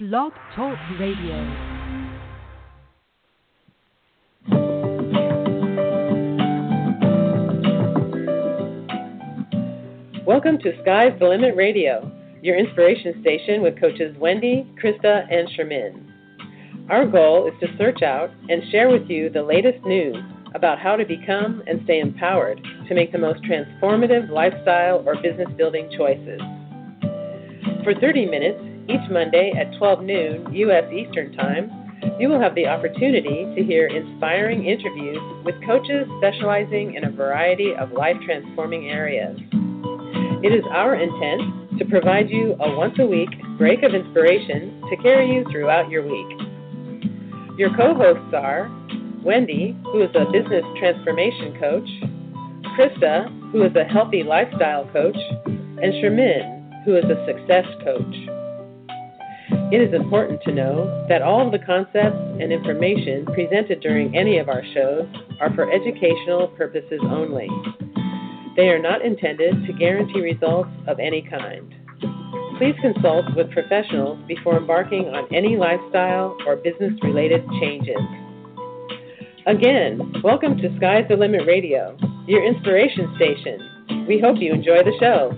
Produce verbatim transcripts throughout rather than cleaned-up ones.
Blog Talk Radio. Welcome to Sky's the Limit Radio, your inspiration station with coaches Wendy, Krista, and Shermin. Our goal is to search out and share with you the latest news about how to become and stay empowered to make the most transformative lifestyle or business building choices. For thirty minutes, each Monday at twelve noon U S Eastern Time, you will have the opportunity to hear inspiring interviews with coaches specializing in a variety of life-transforming areas. It is our intent to provide you a once-a-week break of inspiration to carry you throughout your week. Your co-hosts are Wendy, who is a business transformation coach, Krista, who is a healthy lifestyle coach, and Shermin, who is a success coach. It is important to know that all of the concepts and information presented during any of our shows are for educational purposes only. They are not intended to guarantee results of any kind. Please consult with professionals before embarking on any lifestyle or business-related changes. Again, welcome to Sky's the Limit Radio, your inspiration station. We hope you enjoy the show.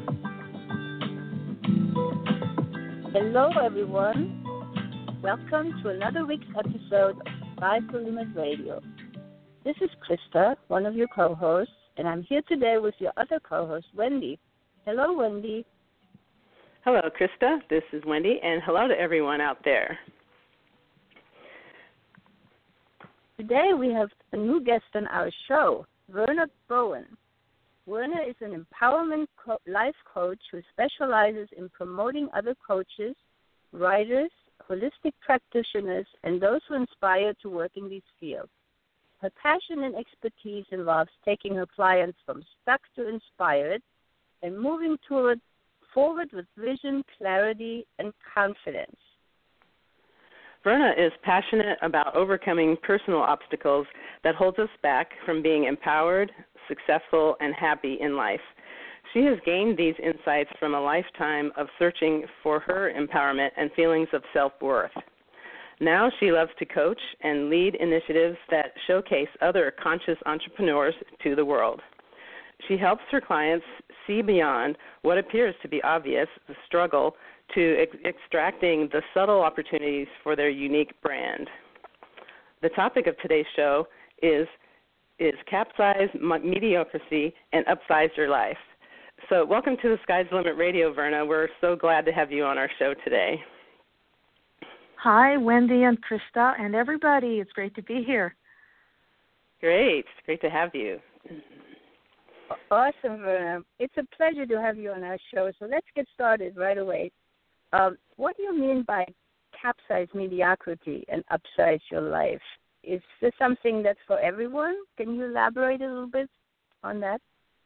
Hello, everyone. Welcome to another week's episode of Sky's the Limit Radio. This is Krista, one of your co-hosts, and I'm here today with your other co-host, Wendy. Hello, Wendy. Hello, Krista. This is Wendy, and hello to everyone out there. Today we have a new guest on our show, Verna Bowen. Verna is an empowerment co- life coach who specializes in promoting other coaches, writers, holistic practitioners, and those who inspire to work in these fields. Her passion and expertise involves taking her clients from stuck to inspired and moving toward, forward with vision, clarity, and confidence. Verna is passionate about overcoming personal obstacles that hold us back from being empowered, successful, and happy in life. She has gained these insights from a lifetime of searching for her empowerment and feelings of self-worth. Now she loves to coach and lead initiatives that showcase other conscious entrepreneurs to the world. She helps her clients see beyond what appears to be obvious, the struggle, to ex- extracting the subtle opportunities for their unique brand. The topic of today's show is is capsize mediocrity and upsize your life. So welcome to the Sky's the Limit Radio, Verna. We're so glad to have you on our show today. Hi, Wendy and Krista and everybody. It's great to be here. Great. It's great to have you. Awesome, Verna. It's a pleasure to have you on our show. So let's get started right away. Um, what do you mean by capsize mediocrity and upsize your life? Is this something that's for everyone? Can you elaborate a little bit on that?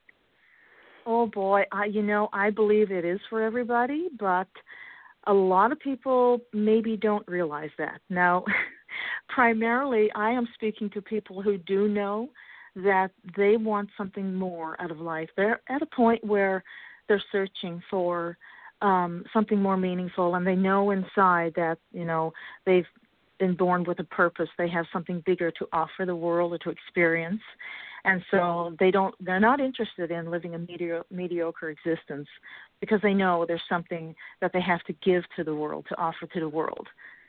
Oh, boy. I, you know, I believe it is for everybody, but a lot of people maybe don't realize that. Now, primarily, I am speaking to people who do know that they want something more out of life. They're at a point where they're searching for um, something more meaningful, and they know inside that, you know, they've been born with a purpose. They have something bigger to offer the world or to experience. And so they don't, they're not interested in living a medio, mediocre existence because they know there's something that they have to give to the world, to offer to the world.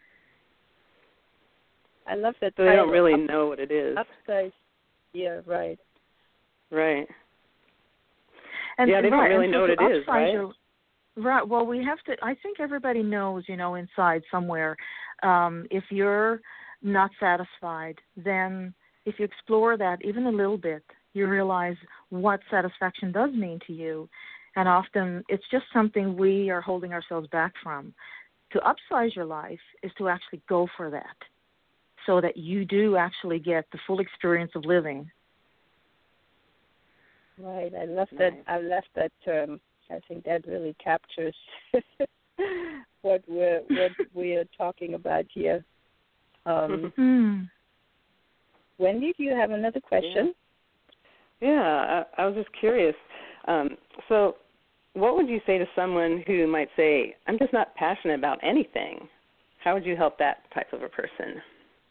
I love that. So they don't really up, know what it is. Upsize. Yeah, right. Right. And, yeah, they right, don't really so know what it is, right? Your, right. Well, we have to, I think everybody knows, you know, inside somewhere, um, if you're not satisfied, then if you explore that even a little bit, you realize what satisfaction does mean to you. And often it's just something we are holding ourselves back from. To upsize your life is to actually go for that so that you do actually get the full experience of living. Right. I love that. I love that term. I think that really captures what we're what we are talking about here. Um, mm-hmm. Wendy, do you have another question? Yeah, yeah I, I was just curious. Um, so what would you say to someone who might say, I'm just not passionate about anything? How would you help that type of a person?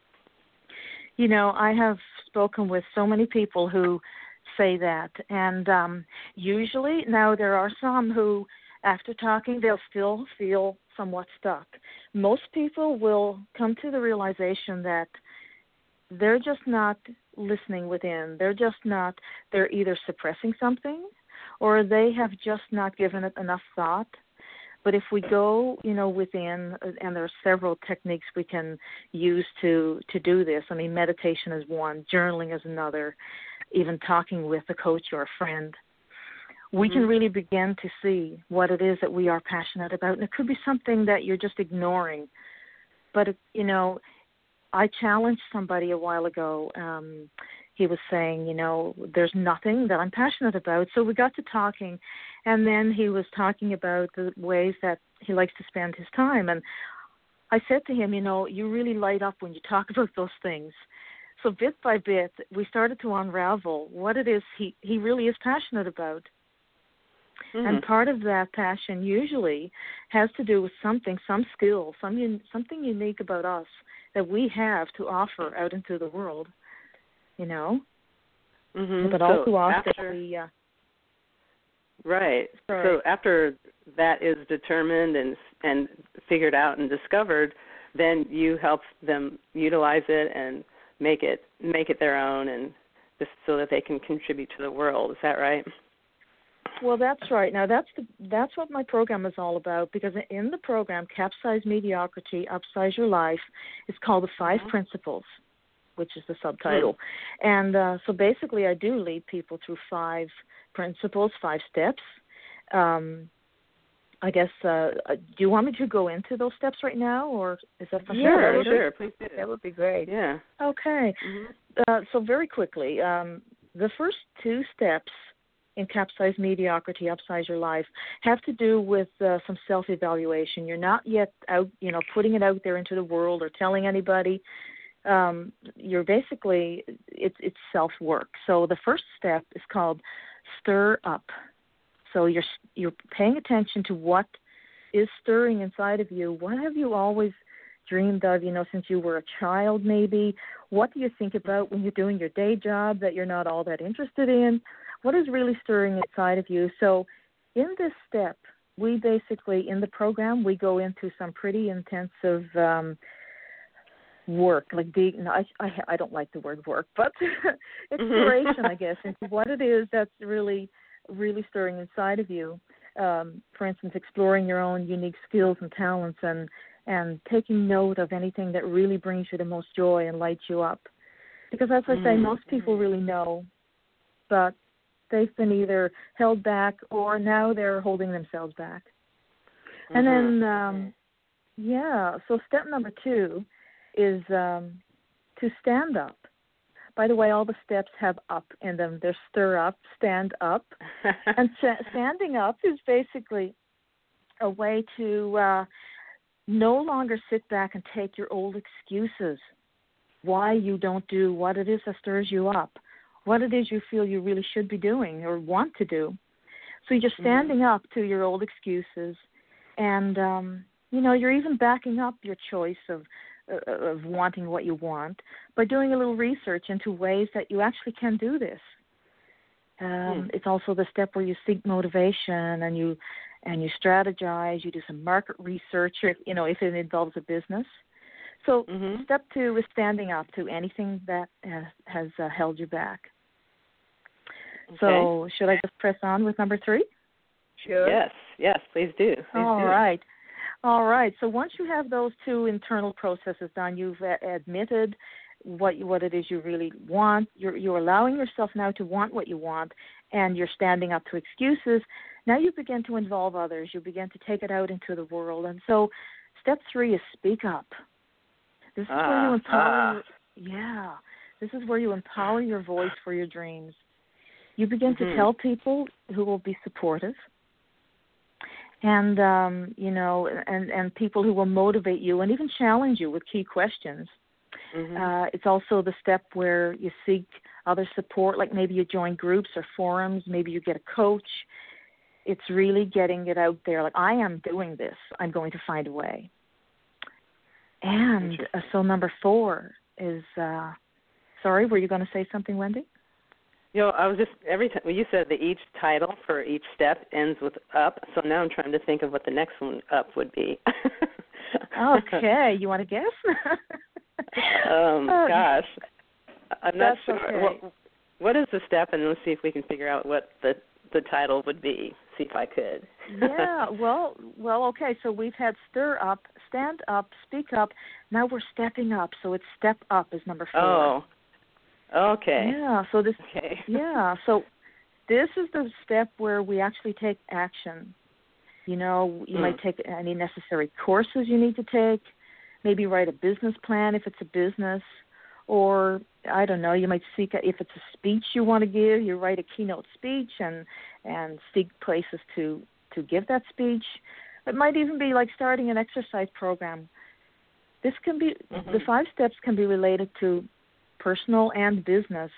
You know, I have spoken with so many people who say that, and um, usually, now there are some who, after talking, they'll still feel somewhat stuck. Most people will come to the realization that they're just not listening within. They're just not, they're either suppressing something or they have just not given it enough thought. But if we go, you know, within, and there are several techniques we can use to, to do this. I mean, meditation is one, journaling is another, even talking with a coach or a friend. We can really begin to see what it is that we are passionate about. And it could be something that you're just ignoring. But, you know, I challenged somebody a while ago. Um, he was saying, you know, there's nothing that I'm passionate about. So we got to talking, and then he was talking about the ways that he likes to spend his time. And I said to him, you know, you really light up when you talk about those things. So bit by bit, we started to unravel what it is he, he really is passionate about. Mm-hmm. And part of that passion usually has to do with something, some skill, some something unique about us that we have to offer out into the world, you know. Mm-hmm. But so all too often after, we... Uh, right. sorry. So after that is determined and and figured out and discovered, then you help them utilize it and make it make it their own, and just so that they can contribute to the world. Is that right? Well, that's right. Now, that's the, that's what my program is all about, because in the program, Capsize Mediocrity, Upsize Your Life, it's called The Five mm-hmm. Principles, which is the subtitle. Mm-hmm. And uh, so basically I do lead people through five principles, five steps. Um, I guess, uh, do you want me to go into those steps right now, or is that something? Sure, later? sure, please do. That would be great. Yeah. Okay. Mm-hmm. Uh, so very quickly, um, the first two steps in Capsize Mediocrity, Upsize Your Life, have to do with uh, some self-evaluation. You're not yet out, you know, putting it out there into the world or telling anybody. Um, you're basically, it's, it's self-work. So the first step is called Stir Up. So you're you're paying attention to what is stirring inside of you. What have you always dreamed of, you know, since you were a child maybe? What do you think about when you're doing your day job that you're not all that interested in? What is really stirring inside of you? So in this step, we basically, in the program, we go into some pretty intensive um, work. Like the, no, I, I, I don't like the word work, but exploration, I guess, into what it is that's really, really stirring inside of you. Um, for instance, exploring your own unique skills and talents, and, and taking note of anything that really brings you the most joy and lights you up. Because as I say, mm-hmm. most people really know, but they've been either held back or now they're holding themselves back. Mm-hmm. And then, um, yeah, so step number two is um, to stand up. By the way, all the steps have up in them. They're stir up, stand up. And st- standing up is basically a way to uh, no longer sit back and take your old excuses why you don't do what it is that stirs you up, what it is you feel you really should be doing or want to do. So you're standing mm-hmm. up to your old excuses, and, um, you know, you're even backing up your choice of uh, of wanting what you want by doing a little research into ways that you actually can do this. Um, mm. It's also the step where you seek motivation and you and you strategize, you do some market research, or, you know, if it involves a business. So mm-hmm. step two is standing up to anything that has, has uh, held you back. Okay. So should I just press on with number three? Sure. Yes, yes, please do. Please All do. right. All right. So once you have those two internal processes done, you've admitted what you, what it is you really want. You're, you're allowing yourself now to want what you want, and you're standing up to excuses. Now you begin to involve others. You begin to take it out into the world. And so step three is speak up. This is ah, where you empower. Ah. Yeah. This is where you empower your voice for your dreams. You begin mm-hmm. to tell people who will be supportive. And, um, you know, and, and people who will motivate you and even challenge you with key questions. Mm-hmm. Uh, it's also the step where you seek other support, like maybe you join groups or forums, maybe you get a coach. It's really getting it out there, like, I am doing this. I'm going to find a way. And uh, so number four is, uh, sorry, were you going to say something, Wendy? You know, I was just, every time, well, you said that each title for each step ends with up, so now I'm trying to think of what the next one up would be. Okay, you want to guess? um, gosh. I'm not That's sure. okay. What, what is the step, and let's see if we can figure out what the, the title would be, see if I could. Yeah, well, well, okay, so we've had stir up, stand up, speak up. Now we're stepping up, so it's step up is number four. Oh, okay. Yeah, so this, okay. yeah, so this is the step where we actually take action. You know, you mm. might take any necessary courses you need to take, maybe write a business plan if it's a business, or I don't know, you might seek, a, if it's a speech you want to give, you write a keynote speech and, and seek places to, to give that speech. It might even be like starting an exercise program. This can be, mm-hmm. the five steps can be related to personal and business.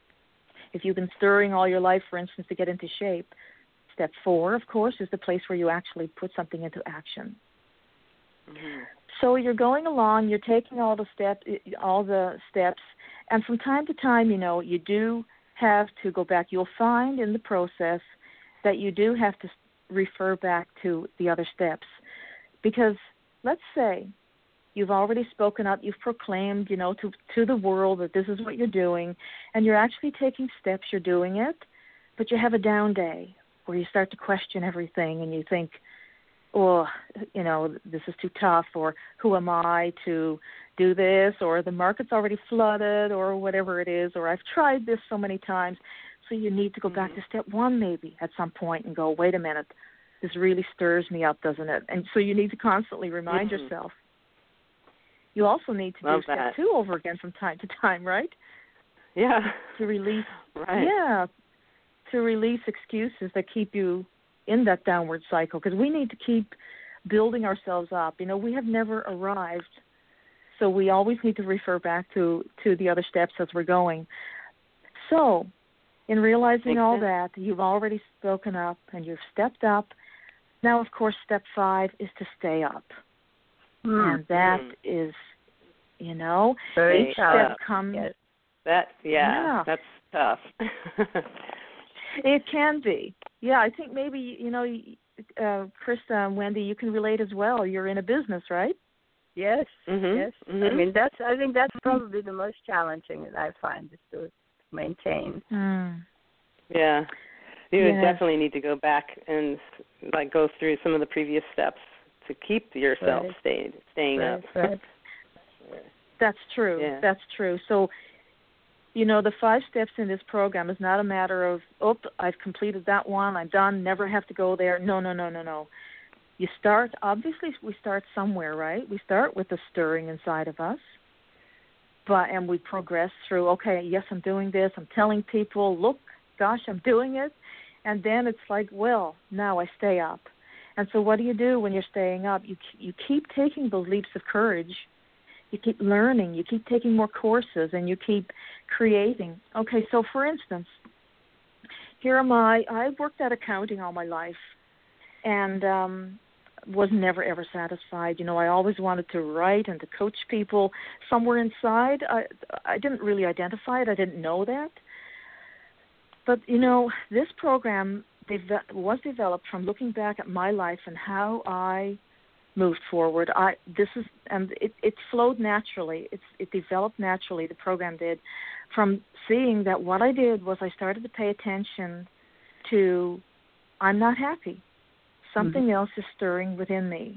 If you've been stirring all your life, for instance, to get into shape, step four, of course, is the place where you actually put something into action. Mm-hmm. So you're going along, you're taking all the step, all the steps, and from time to time, you know, you do have to go back. You'll find in the process that you do have to refer back to the other steps, because let's say you've already spoken up, you've proclaimed, you know, to to the world that this is what you're doing, and you're actually taking steps, you're doing it, but you have a down day where you start to question everything and you think, oh, you know, this is too tough, or who am I to do this, or the market's already flooded, or whatever it is, or I've tried this so many times. So you need to go back to step one maybe at some point and go, wait a minute, this really stirs me up, doesn't it? And so you need to constantly remind mm-hmm. yourself. You also need to Love do step that. two over again from time to time, right? Yeah. To release, right. yeah, to release excuses that keep you in that downward cycle, because we need to keep building ourselves up. You know, we have never arrived, so we always need to refer back to, to the other steps as we're going. So, in realizing Makes all sense. that, you've already spoken up and you've stepped up. Now, of course, step five is to stay up. Mm. And that mm. is, you know, Very each tough. step comes. Yes. That, yeah, yeah, that's tough. It can be. Yeah, I think maybe, you know, uh, Krista and Wendy, you can relate as well. You're in a business, right? Yes, mm-hmm. yes. Mm-hmm. I mean, that's. I think that's probably the most challenging that I find is to maintain. Mm. Yeah. You yes. would definitely need to go back and, like, go through some of the previous steps to keep yourself right. stayed, staying right, up. Right. That's true. Yeah. That's true. So, you know, the five steps in this program is not a matter of, oh, I've completed that one, I'm done, never have to go there. No, no, no, no, no. You start, obviously we start somewhere, right? We start with the stirring inside of us, but and we progress through, okay, yes, I'm doing this, I'm telling people, look, gosh, I'm doing it. And then it's like, well, now I stay up. And so what do you do when you're staying up? You you keep taking those leaps of courage. You keep learning. You keep taking more courses, and you keep creating. Okay, so for instance, here am I. I've worked at accounting all my life, and um, was never, ever satisfied. You know, I always wanted to write and to coach people. Somewhere inside, I, I didn't really identify it. I didn't know that. But, you know, this program was developed from looking back at my life and how I moved forward. I this is and it, it flowed naturally. It's it developed naturally. The program did, from seeing that what I did was I started to pay attention to, I'm not happy. Something mm-hmm. else is stirring within me,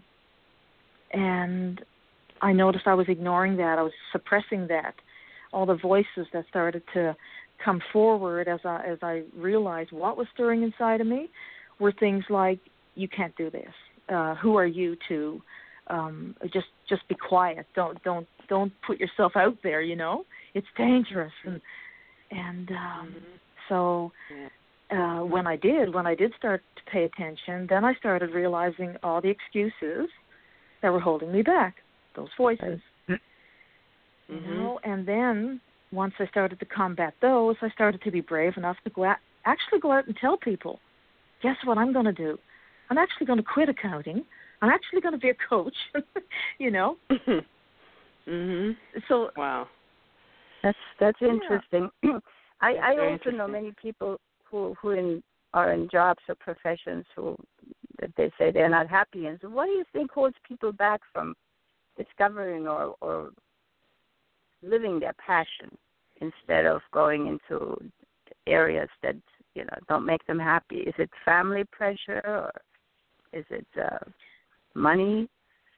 and I noticed I was ignoring that. I was suppressing that. All the voices that started to come forward as I as I realized what was stirring inside of me were things like, you can't do this. Uh, who are you to um, just just be quiet? Don't don't don't put yourself out there. You know, it's dangerous. And and um, mm-hmm. so uh, when I did when I did start to pay attention, then I started realizing all the excuses that were holding me back. Those voices, mm-hmm. you know. And then once I started to combat those, I started to be brave enough to go out, actually go out and tell people, guess what I'm going to do? I'm actually going to quit accounting. I'm actually going to be a coach, you know. Mhm. So wow. That's that's Yeah. interesting. I, That's I very also know interesting. many people who who in, are in jobs or professions who that they say they're not happy in. So what do you think holds people back from discovering or, or living their passion instead of going into areas that you know don't make them happy? Is it family pressure or is it uh, money?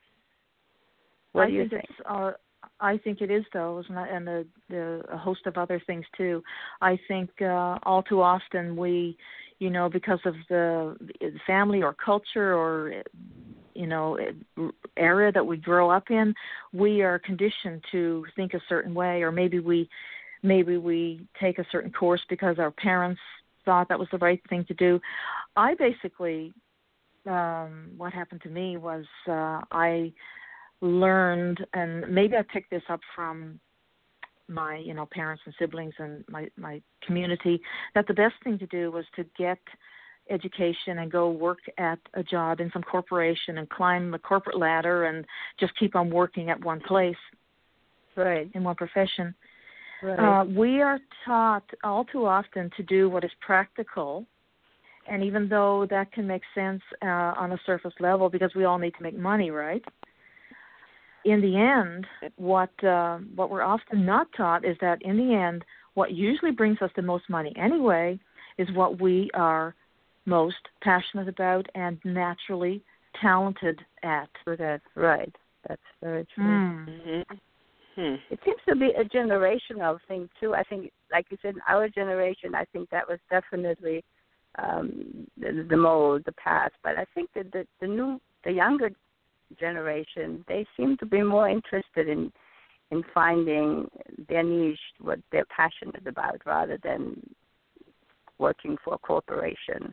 What I do you think, think? it's. Uh, I think it is those, and, and a, the, a host of other things too. I think uh, all too often we, you know, because of the, the family or culture or you know area that we grow up in, we are conditioned to think a certain way, or maybe we, maybe we take a certain course because our parents thought that was the right thing to do. I basically, um, what happened to me was uh, I. learned, and maybe I picked this up from my, you know, parents and siblings and my, my community, that the best thing to do was to get education and go work at a job in some corporation and climb the corporate ladder and just keep on working at one place, Right. in one profession. Right. Uh, we are taught all too often to do what is practical, and even though that can make sense uh, on a surface level because we all need to make money, right? In the end, what uh, what we're often not taught is that in the end, what usually brings us the most money anyway is what we are most passionate about and naturally talented at. That's right. That's very true. Mm. Mm-hmm. Hmm. It seems to be a generational thing too. I think, like you said, in our generation, I think that was definitely um, the, the mold, the past. But I think that the, the new, the younger generation, they seem to be more interested in in finding their niche, what they're passionate about, rather than working for a corporation.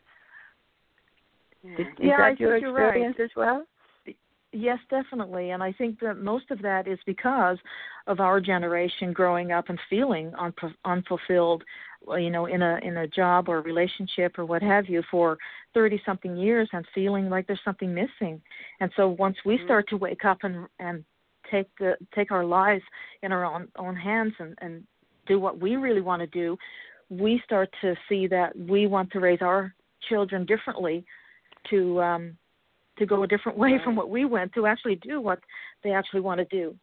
Yeah. Is, is Yeah, that I your think you're right. experience as well? Yes, definitely. And I think that most of that is because of our generation growing up and feeling unf- unfulfilled, you know, in a in a job or a relationship or what have you for thirty-something years and feeling like there's something missing. And so once we Mm-hmm. start to wake up and, and take the take our lives in our own, own hands and, and do what we really want to do, we start to see that we want to raise our children differently to um, to go a different way Right. from what we went, to actually do what they actually want to do.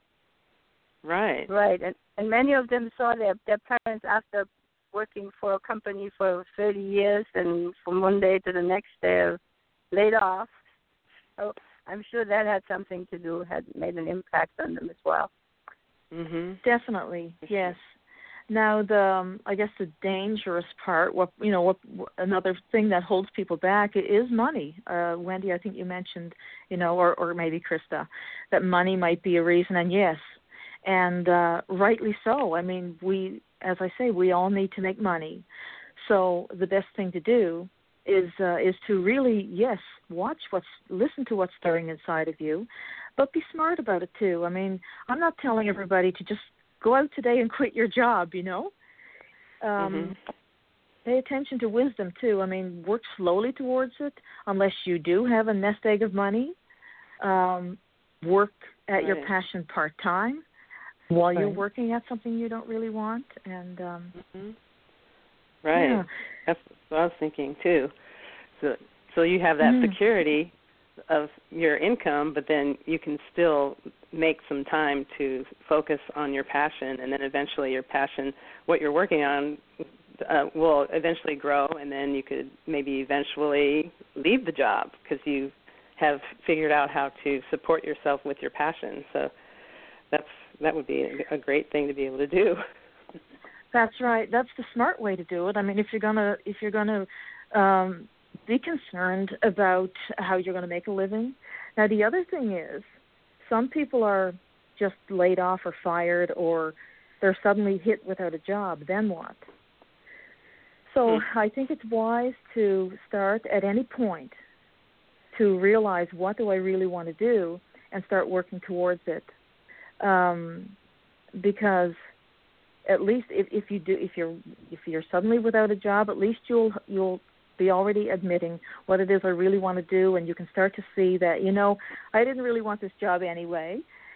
Right. Right. And, and many of them saw their, their parents after working for a company for thirty years, and from one day to the next they're laid off. So I'm sure that had something to do, had made an impact on them as well. Mhm. Definitely, yes. Now, the um, I guess the dangerous part, what you know, what another thing that holds people back is money. Uh, Wendy, I think you mentioned, you know, or or maybe Krista, that money might be a reason, and yes, and uh, rightly so. I mean, we, as I say, we all need to make money. So the best thing to do is uh, is to really, yes, watch what's, listen to what's stirring inside of you, but be smart about it too. I mean, I'm not telling everybody to just go out today and quit your job, you know. Um, Mhm. Pay attention to wisdom too. I mean, work slowly towards it. Unless you do have a nest egg of money, um, work at your Right. passion part time while you're Right. working at something you don't really want. And um, Mhm. Right. yeah. That's what I was thinking too. So, so you have that Mhm. security of your income, but then you can still make some time to focus on your passion, and then eventually your passion, what you're working on, uh, will eventually grow, and then you could maybe eventually leave the job because you have figured out how to support yourself with your passion. So that's that would be a great thing to be able to do. That's right. That's the smart way to do it. I mean, if you're gonna if you're gonna um, be concerned about how you're going to make a living. Now, the other thing is, some people are just laid off or fired, or they're suddenly hit without a job. Then what? So Hmm. I think it's wise to start at any point to realize, what do I really want to do, and start working towards it. Um, because at least if, if you do, if you're if you're suddenly without a job, at least you'll you'll be already admitting what it is I really want to do, and you can start to see that, you know, I didn't really want this job anyway,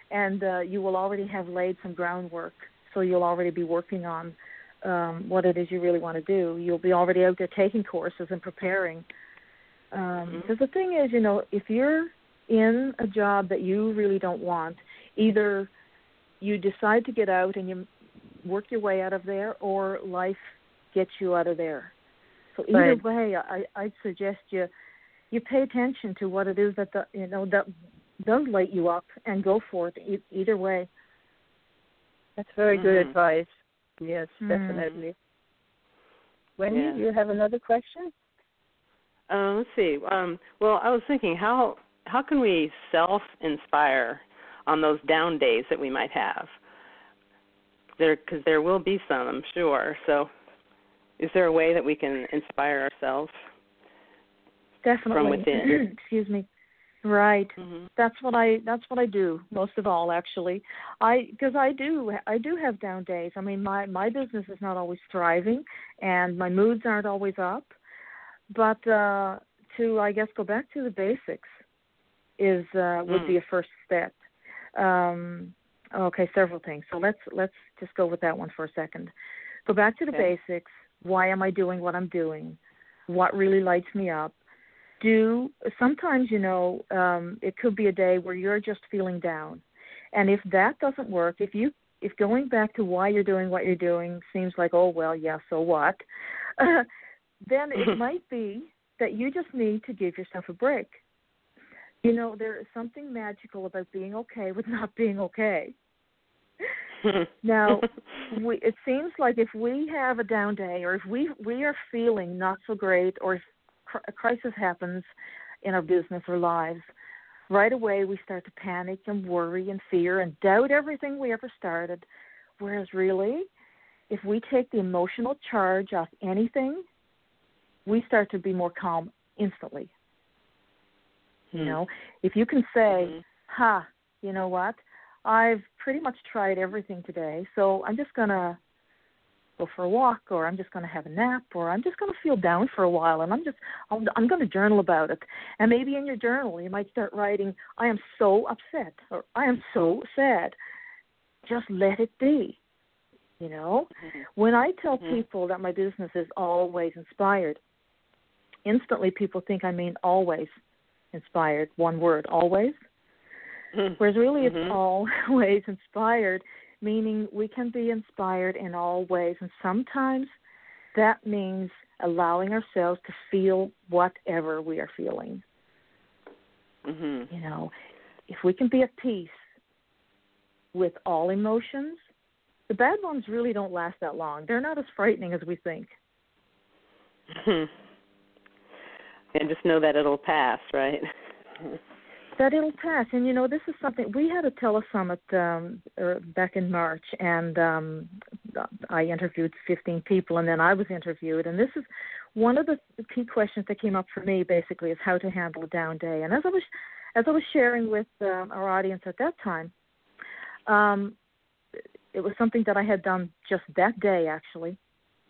and uh, you will already have laid some groundwork. So you'll already be working on um, what it is you really want to do. You'll be already out there taking courses and preparing. Um, Mm-hmm. because the thing is, you know, if you're in a job that you really don't want, either you decide to get out and you work your way out of there, or life gets you out of there. So either Right. way, I, I'd suggest you you pay attention to what it is that the, you know that does light you up, and go for it. E- either way. That's very good Mm-hmm. advice. Yes, Mm. definitely. Wendy, Yeah. you have another question? Uh, let's see. Um, well, I was thinking, how how can we self-inspire on those down days that we might have? There, because there will be some, I'm sure. So, is there a way that we can inspire ourselves Definitely. from within? Excuse me. Right. Mm-hmm. That's what I. That's what I do most of all, actually. I because I do. I do have down days. I mean, my my business is not always thriving, and my moods aren't always up. But uh, to, I guess, go back to the basics is uh, would Mm. be a first step. Um, okay, several things. So let's let's just go with that one for a second. Go back to the Okay. basics. Why am I doing what I'm doing? What really lights me up? Do sometimes, you know, um, it could be a day where you're just feeling down, and if that doesn't work, if you if going back to why you're doing what you're doing seems like, oh well, yeah, so what? Then it might be that you just need to give yourself a break. You know, there is something magical about being okay with not being okay. Now, we, it seems like if we have a down day, or if we we are feeling not so great, or if a crisis happens in our business or lives, right away we start to panic and worry and fear and doubt everything we ever started. Whereas really, if we take the emotional charge off anything, we start to be more calm instantly. You know, if you can say, Mm-hmm. ha, you know what, I've pretty much tried everything today, so I'm just going to go for a walk, or I'm just going to have a nap, or I'm just going to feel down for a while, and I'm just, I'm, I'm going to journal about it. And maybe in your journal you might start writing, I am so upset, or I am so sad. Just let it be. You know, Mm-hmm. when I tell Mm-hmm. people that my business is always inspired, instantly people think I mean always inspired, one word, always. Whereas really it's Mm-hmm. always inspired, meaning we can be inspired in all ways. And sometimes that means allowing ourselves to feel whatever we are feeling. Mm-hmm. You know, if we can be at peace with all emotions, the bad ones really don't last that long. They're not as frightening as we think. Mm-hmm. And just know that it'll pass, right? That it'll pass. And, you know, this is something, we had a telesummit um, er, back in March, and um, I interviewed fifteen people, and then I was interviewed. And this is one of the key questions that came up for me, basically, is how to handle a down day. And as I was, as I was sharing with um, our audience at that time, um, it was something that I had done just that day, actually.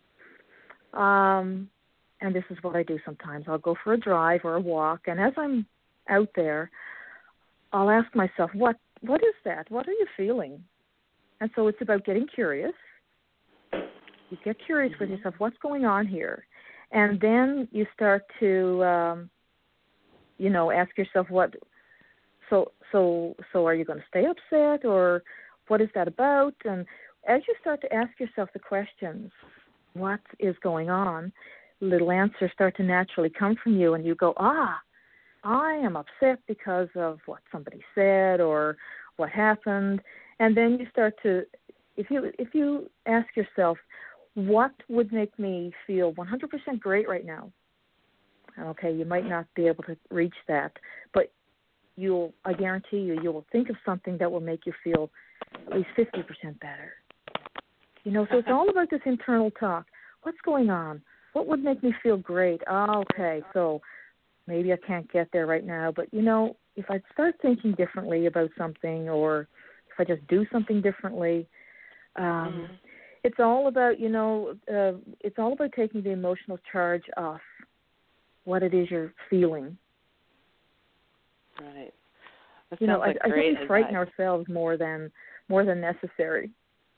Um, and this is what I do sometimes. I'll go for a drive or a walk, and as I'm out there, I'll ask myself, what what is that? What are you feeling? And so it's about getting curious. You get curious mm-hmm. with yourself, what's going on here? And then you start to, um, you know, ask yourself, what, so, so, so are you going to stay upset, or what is that about? And as you start to ask yourself the questions, what is going on, little answers start to naturally come from you, and you go, ah, I am upset because of what somebody said or what happened. And then you start to, if you if you ask yourself, what would make me feel one hundred percent great right now? Okay, you might not be able to reach that, but you'll, I guarantee you, you will think of something that will make you feel at least fifty percent better. You know, so it's all about this internal talk. What's going on? What would make me feel great? Oh, okay, so maybe I can't get there right now, but, you know, if I start thinking differently about something, or if I just do something differently, um, mm-hmm. it's all about, you know, uh, it's all about taking the emotional charge off what it is you're feeling. Right. That you know, sounds like I, I great think we frighten advice. ourselves more than more than necessary.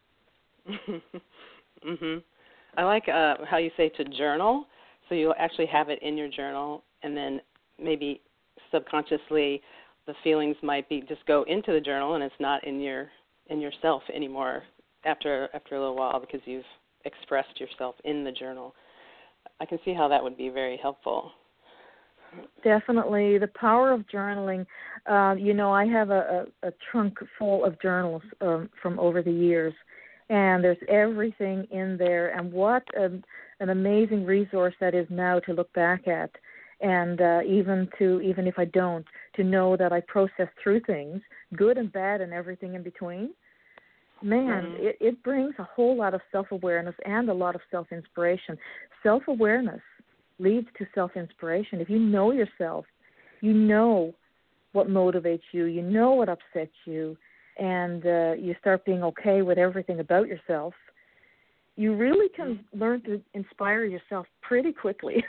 Mhm. I like uh, how you say to journal. So you'll actually have it in your journal, and then maybe subconsciously the feelings might be just go into the journal, and it's not in your in yourself anymore after after a little while because you've expressed yourself in the journal. I can see how that would be very helpful. Definitely, the power of journaling. Uh, you know, I have a, a, a trunk full of journals um, from over the years, and there's everything in there. And what a, an amazing resource that is now to look back at, and uh, even to even if I don't, to know that I process through things, good and bad, and everything in between. Man, Mm-hmm. it, it brings a whole lot of self-awareness and a lot of self-inspiration. Self-awareness leads to self-inspiration. If you know yourself, you know what motivates you, you know what upsets you, and uh, you start being okay with everything about yourself, you really can learn to inspire yourself pretty quickly.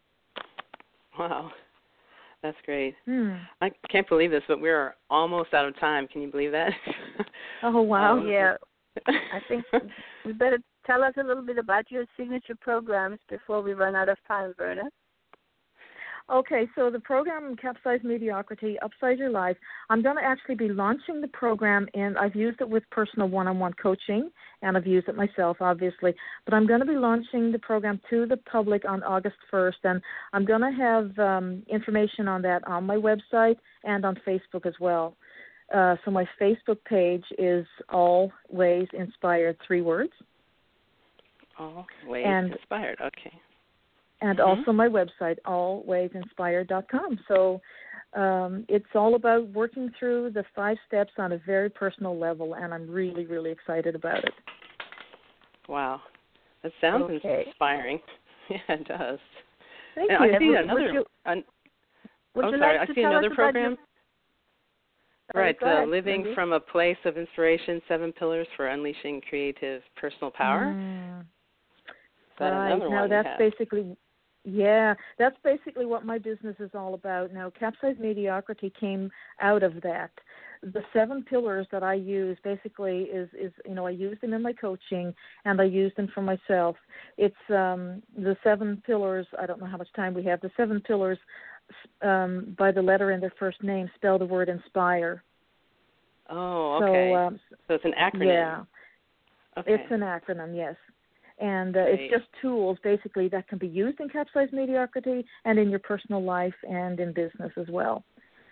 Wow, that's great. Hmm. I can't believe this, but we're almost out of time. Can you believe that? Oh, wow. Um, Yeah, I think we better tell us a little bit about your signature programs before we run out of time, Verna. Okay, so the program Capsize Mediocrity, Upsize Your Life, I'm going to actually be launching the program, and I've used it with personal one-on-one coaching, and I've used it myself, obviously. But I'm going to be launching the program to the public on August first, and I'm going to have um, information on that on my website and on Facebook as well. Uh, so my Facebook page is Always Inspired, three words. Always and, inspired, okay. And mm-hmm. also my website, always inspired dot com. So um, it's all about working through the five steps on a very personal level, and I'm really, really excited about it. Wow. That sounds okay. inspiring. Yeah, it does. Thank and you. I see would, another. Would you, an, would oh, you sorry. like I to see tell another us program. About your... Right, oh, uh, ahead, Living Wendy. from a Place of Inspiration, Seven Pillars for Unleashing Creative Personal Power. Mm. Is that Right. another Now one that's you have? basically, yeah, that's basically what my business is all about. Now, Capsize Mediocrity came out of that. The seven pillars that I use basically is, is, you know, I use them in my coaching and I use them for myself. It's um, the seven pillars, I don't know how much time we have, the seven pillars um, by the letter in their first name spell the word inspire. Oh, okay. So, um, so it's an acronym. Yeah. Okay. It's an acronym, yes. And uh, Great. it's just tools, basically, that can be used in Capsize Mediocrity and in your personal life and in business as well.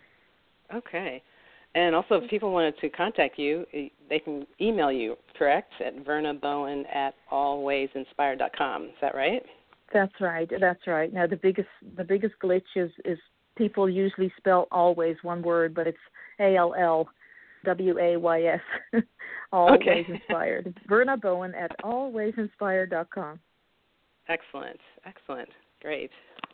Okay. And also, if people wanted to contact you, they can email you, correct, at verna bowen at always inspired dot com. Is that right? That's right. That's right. Now, the biggest the biggest glitch is, is people usually spell always one word, but it's A L L W A Y S. Always okay. Inspired. Verna Bowen at always inspired dot com. Excellent. Excellent. Great.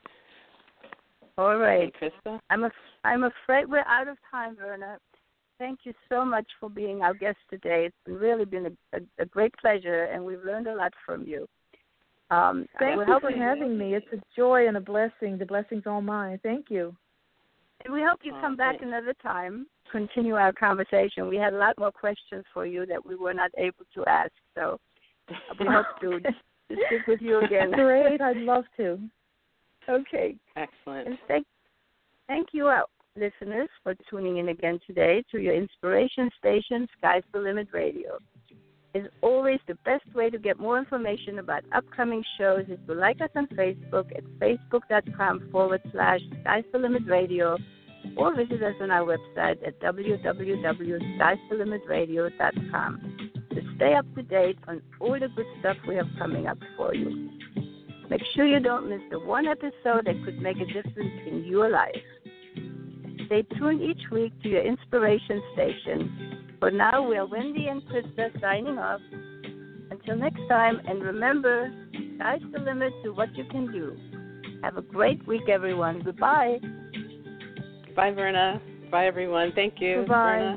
All right. Okay, Krista? I'm, af- I'm afraid we're out of time, Verna. Thank you so much for being our guest today. It's been really been a, a, a great pleasure, and we've learned a lot from you. Um, Thank we'll you for having me. It's a joy and a blessing. The blessing's all mine. Thank you. And we hope you come back another time, continue our conversation. We had a lot more questions for you that we were not able to ask, so we hope to, to speak with you again. Great. I'd love to. Okay. Excellent. And thank, thank you, our listeners, for tuning in again today to your inspiration station, Sky's the Limit Radio. As always, the best way to get more information about upcoming shows is to like us on Facebook at facebook.com forward slash Sky's the Limit Radio, or visit us on our website at w w w dot skies the limit radio dot com to stay up to date on all the good stuff we have coming up for you. Make sure you don't miss the one episode that could make a difference in your life. Stay tuned each week to your inspiration station. For now, we are Wendy and Krista signing off. Until next time, and remember, sky's the limit to what you can do. Have a great week, everyone. Goodbye. Bye, Verna. Bye, everyone. Thank you, Goodbye. Verna.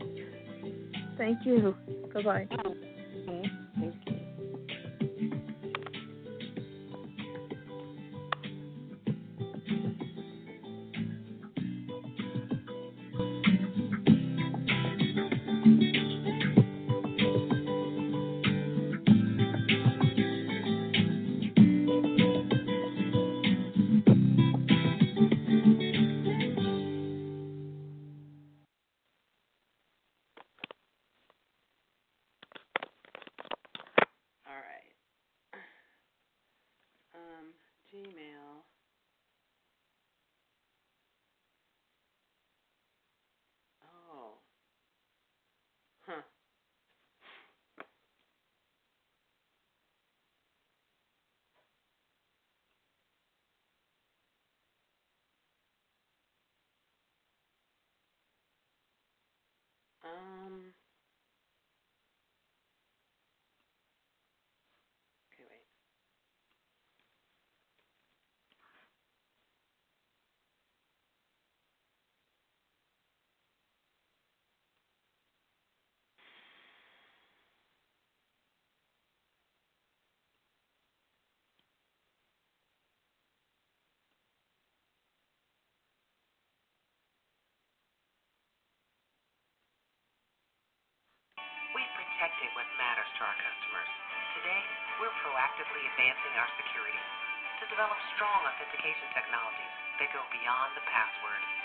Thank you. Bye-bye. Thank you. Huh. Um. Okay, wait. We protected what matters to our customers. Today, we're proactively advancing our security to develop strong authentication technologies that go beyond the password